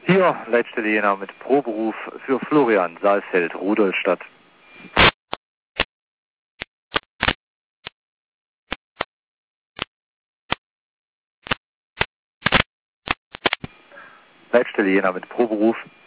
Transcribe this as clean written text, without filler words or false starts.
Hier, Leitstelle Jena mit Proberuf für Florian Saalfeld, Rudolstadt. Leitstelle Jena mit Proberuf